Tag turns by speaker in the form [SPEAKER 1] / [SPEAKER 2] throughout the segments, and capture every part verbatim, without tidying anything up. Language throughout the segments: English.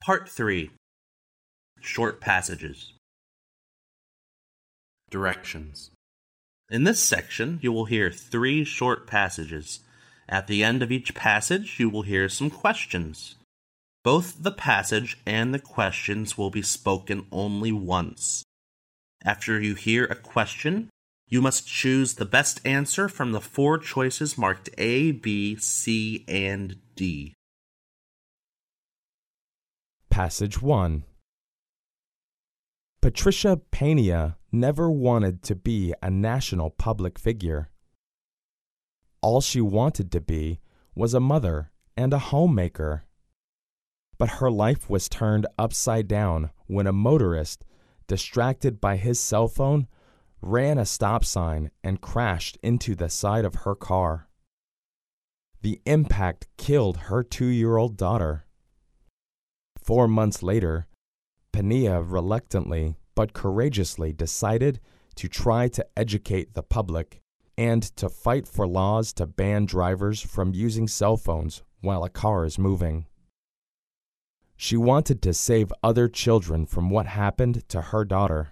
[SPEAKER 1] Part three. Short Passages. Directions. In this section, you will hear three short passages. At the end of each passage, you will hear some questions. Both the passage and the questions will be spoken only once. After you hear a question, you must choose the best answer from the four choices marked A, B, C, and D.
[SPEAKER 2] Passage one. Patricia Pena never wanted to be a national public figure. All she wanted to be was a mother and a homemaker. But her life was turned upside down when a motorist, distracted by his cell phone, ran a stop sign and crashed into the side of her car. The impact killed her two-year-old daughter. Four months later, Pena reluctantly but courageously decided to try to educate the public and to fight for laws to ban drivers from using cell phones while a car is moving. She wanted to save other children from what happened to her daughter.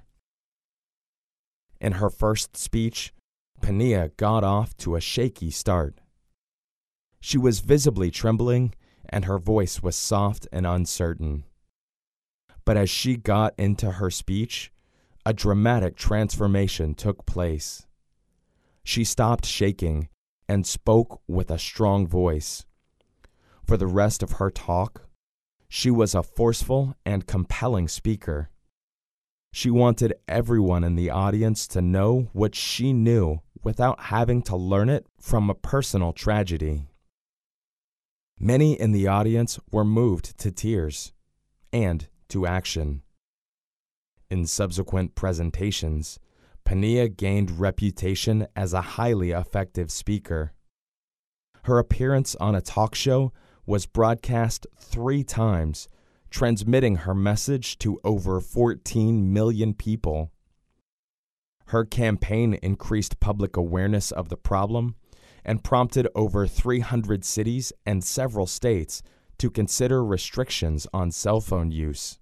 [SPEAKER 2] In her first speech, Pena got off to a shaky start. She was visibly trembling, and her voice was soft and uncertain. But as she got into her speech, a dramatic transformation took place. She stopped shaking and spoke with a strong voice. For the rest of her talk, she was a forceful and compelling speaker. She wanted everyone in the audience to know what she knew without having to learn it from a personal tragedy. Many in the audience were moved to tears and to action. In subsequent presentations, Pena gained reputation as a highly effective speaker. Her appearance on a talk show was broadcast three times, transmitting her message to over fourteen million people. Her campaign increased public awareness of the problem and prompted over three hundred cities and several states to consider restrictions on cell phone use.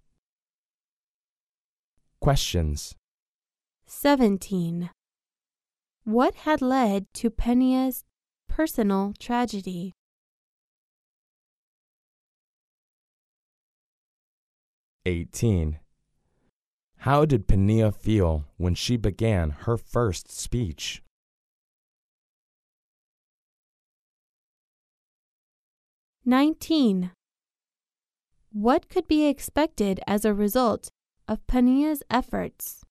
[SPEAKER 2] Questions.
[SPEAKER 3] seventeen. What had led to Pena's personal tragedy?
[SPEAKER 2] eighteen. How did Pena feel when she began her first speech?
[SPEAKER 3] nineteen. What could be expected as a result of Pena's efforts?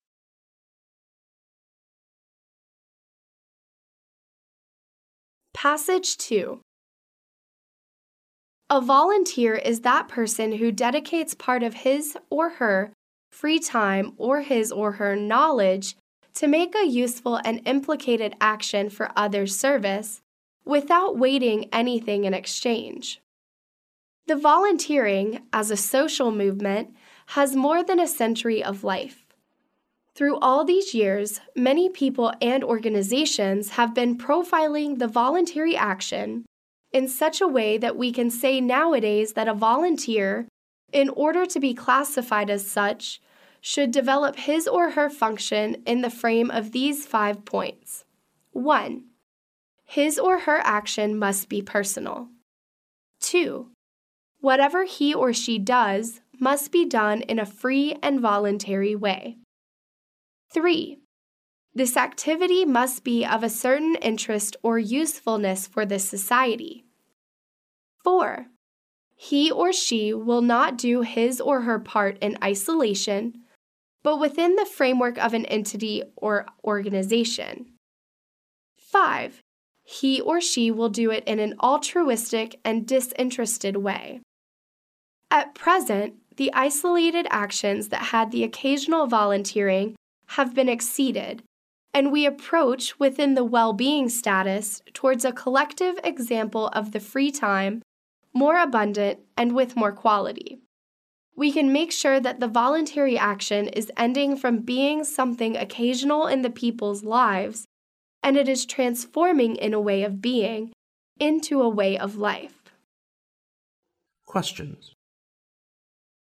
[SPEAKER 4] Passage two. A volunteer is that person who dedicates part of his or her free time or his or her knowledge to make a useful and implicated action for others' service without waiting anything in exchange. The volunteering, as a social movement, has more than a century of life. Through all these years, many people and organizations have been profiling the voluntary action in such a way that we can say nowadays that a volunteer, in order to be classified as such, should develop his or her function in the frame of these five points. one. His or her action must be personal. two. Whatever he or she does must be done in a free and voluntary way. three. This activity must be of a certain interest or usefulness for the society. four. He or she will not do his or her part in isolation, but within the framework of an entity or organization. five. He or she will do it in an altruistic and disinterested way. At present, the isolated actions that had the occasional volunteering have been exceeded, and we approach within the well-being status towards a collective example of the free time, more abundant and with more quality. We can make sure that the voluntary action is ending from being something occasional in the people's lives, and it is transforming in a way of being into a way of life.
[SPEAKER 1] Questions.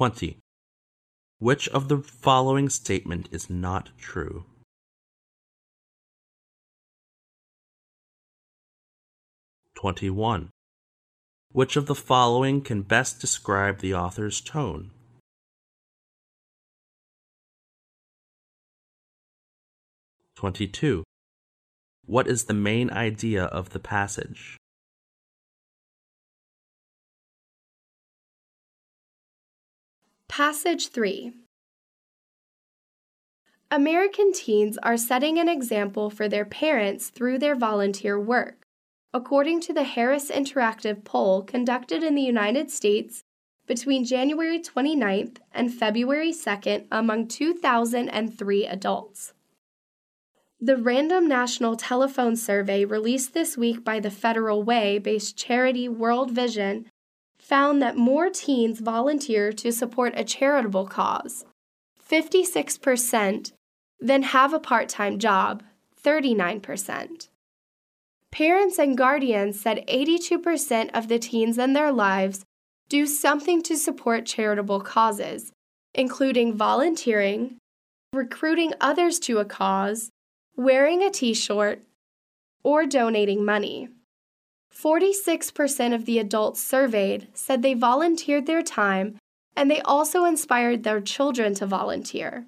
[SPEAKER 1] twenty. Which of the following statement is not true? twenty-one. Which of the following can best describe the author's tone? twenty-two. What is the main idea of the passage?
[SPEAKER 4] Passage three. American teens are setting an example for their parents through their volunteer work, according to the Harris Interactive poll conducted in the United States between January twenty-ninth and February second among two thousand three adults. The Random National Telephone Survey released this week by the Federal Way-based charity World Vision found that more teens volunteer to support a charitable cause, fifty-six percent, than have a part-time job, thirty-nine percent. Parents and guardians said eighty-two percent of the teens in their lives do something to support charitable causes, including volunteering, recruiting others to a cause, wearing a t-shirt, or donating money. forty-six percent of the adults surveyed said they volunteered their time, and they also inspired their children to volunteer.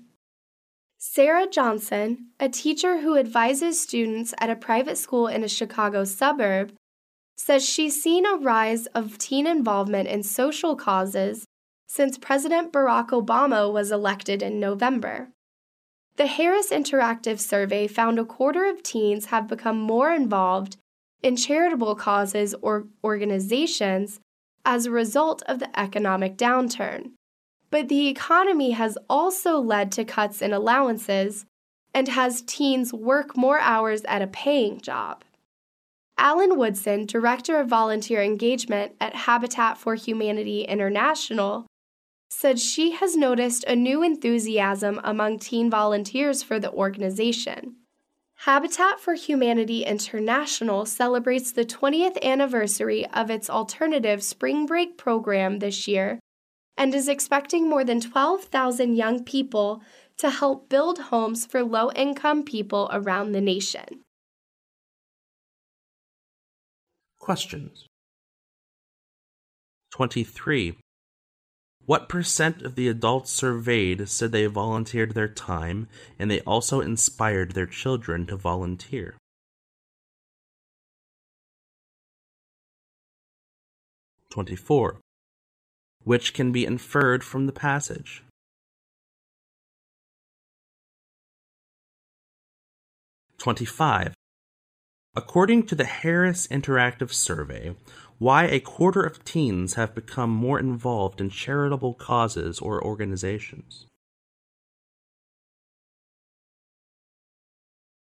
[SPEAKER 4] Sarah Johnson, a teacher who advises students at a private school in a Chicago suburb, says she's seen a rise of teen involvement in social causes since President Barack Obama was elected in November. The Harris Interactive survey found a quarter of teens have become more involved in charitable causes or organizations as a result of the economic downturn. But the economy has also led to cuts in allowances and has teens work more hours at a paying job. Alan Woodson, Director of Volunteer Engagement at Habitat for Humanity International, said she has noticed a new enthusiasm among teen volunteers for the organization. Habitat for Humanity International celebrates the twentieth anniversary of its alternative spring break program this year and is expecting more than twelve thousand young people to help build homes for low-income people around the nation.
[SPEAKER 1] Questions. twenty-three. What percent of the adults surveyed said they volunteered their time and they also inspired their children to volunteer? twenty-four. Which can be inferred from the passage? twenty-five. According to the Harris Interactive survey, why a quarter of teens have become more involved in charitable causes or organizations?